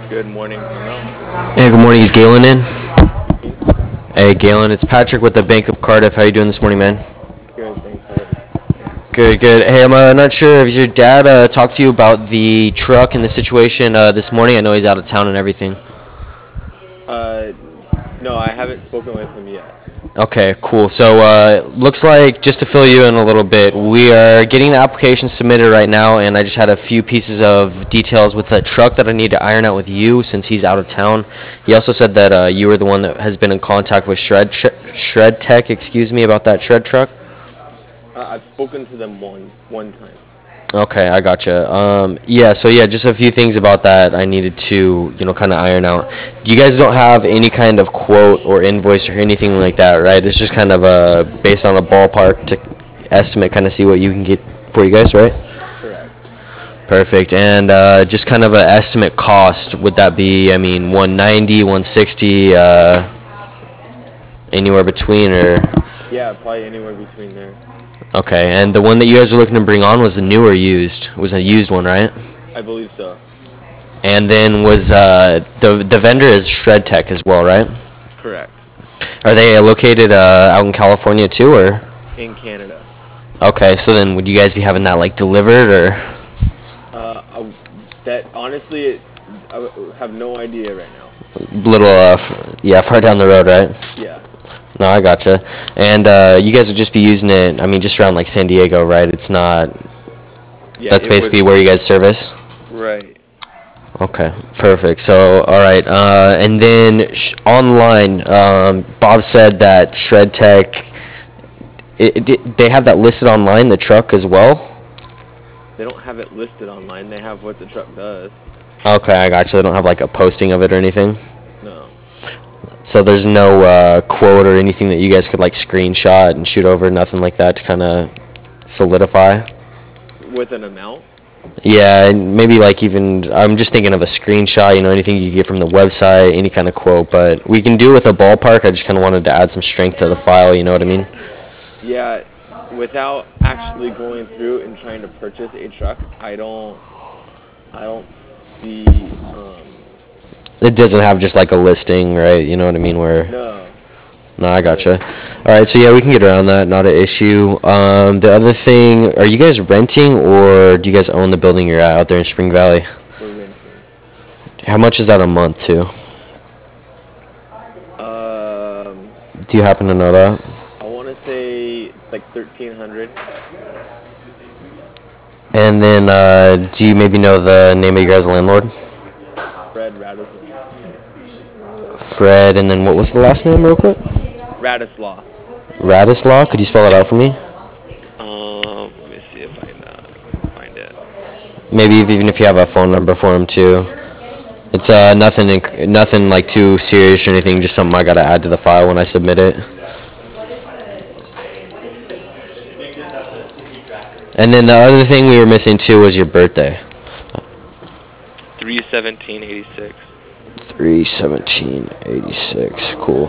Good morning, Carmel. Hey, good morning. Is Galen in? Speaking. Hey, Galen. It's Patrick with the Bank of Cardiff. How you doing this morning, man? Good, thanks. How are you? Good, good. Hey, I'm not sure if your dad talked to you about the truck and the situation this morning. I know he's out of town and everything. Uh, no, I haven't spoken with him yet. Okay, cool. So, looks like, just to fill you in a little bit, we are getting the application submitted right now, and I just had a few pieces of details with the truck that I need to iron out with you since he's out of town. He also said that you were the one that has been in contact with Shred Tech, excuse me, about that shred truck. I've spoken to them one time. Okay, I gotcha. Yeah, so yeah, just a few things about that I needed to, kind of iron out. You guys don't have any kind of quote or invoice or anything like that, right? It's just kind of based on a ballpark to estimate, kind of see what you can get for you guys, right? Correct. Perfect. And just kind of an estimate cost, would that be, I mean, 190, 160, anywhere between, or? Yeah, probably anywhere between there. Okay, and the one that you guys were looking to bring on was the new or used? It was a used one, right? I believe so. And then was the vendor is Shred Tech as well, right? Correct. Are they located out in California too, or? In Canada. Okay, so then would you guys be having that like delivered or? That honestly, I have no idea right now. Little, yeah, far down the road, right? Yeah. No, I gotcha. And you guys would just be using it, I mean, just around like San Diego, right? It's not, Yeah, that's it basically would. where you guys service? Right. Okay, perfect. So, all right, and then online, Bob said that Shred Tech, they have that listed online, the truck as well? They don't have it listed online. They have what the truck does. Okay, I got you. They don't have like a posting of it or anything. No. So there's no quote or anything that you guys could like screenshot and shoot over, nothing like that to kind of solidify. With an amount? Yeah, and maybe like even I'm just thinking of a screenshot, anything you get from the website, any kind of quote. But we can do with a ballpark. I just kind of wanted to add some strength to the file. You know what I mean? Yeah. Without actually going through and trying to purchase a truck, I don't see. It doesn't have just like a listing, right? You know what I mean? Where No. no, I gotcha. All right, so yeah, we can get around that. Not an issue. The other thing, are you guys renting or do you guys own the building you're at out there in Spring Valley? We're renting. How much is that a month too? Do you happen to know that? I want to say it's like 1,300. And then, do you maybe know the name of your guys' landlord? Fred Radisson. Fred, and then what was the last name, real quick? Radislaw. Radislaw. Could you spell it out for me? Let me see if I can find it. Maybe even if you have a phone number for him too. It's nothing like too serious or anything. Just something I gotta add to the file when I submit it. And then the other thing we were missing too was your birthday. 3/17/86. 3/17/86. Cool.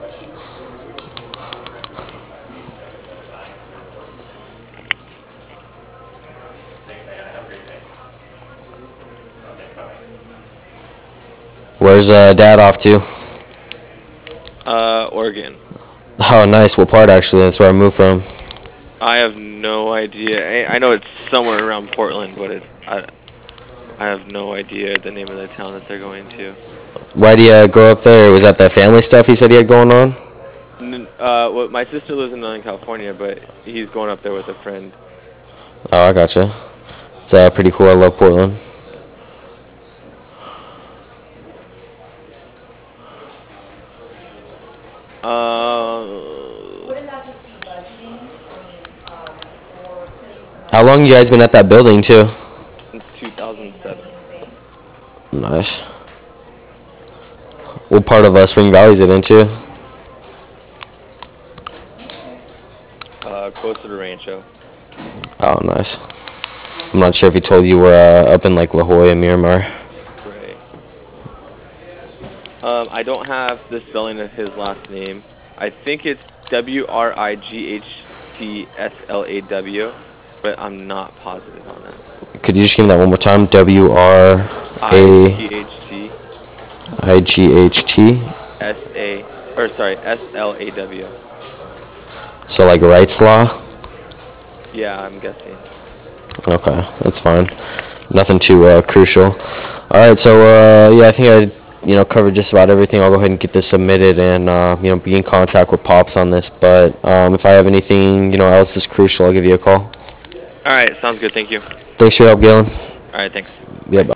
Where's Dad off to? Oregon. Oh, nice. What part actually? That's where I moved from. I have no idea. I know it's somewhere around Portland, but I have no idea the name of the town that they're going to. Why do you go up there? Was that the family stuff he said he had going on? Well, my sister lives in Northern California, but he's going up there with a friend. Oh, I gotcha. It's pretty cool. I love Portland. How long you guys been at that building too? Since 2007. Nice. What part of Spring Valley is it into? Close to the Rancho. Oh, nice. I'm not sure if he told you we're up in like La Jolla, Miramar. Right. I don't have the spelling of his last name. I think it's WRIGHTSLAW, but I'm not positive on that. Could you just give me that one more time? WRA. IGHT. IGHT. SLAW. So like rights law. Yeah, I'm guessing. Okay, that's fine. Nothing too crucial. All right, so yeah, I think I covered just about everything. I'll go ahead and get this submitted and be in contact with Pops on this. But if I have anything else that's crucial, I'll give you a call. All right, sounds good. Thank you. Thanks for your help, Galen. All right, thanks. Yeah. Bye.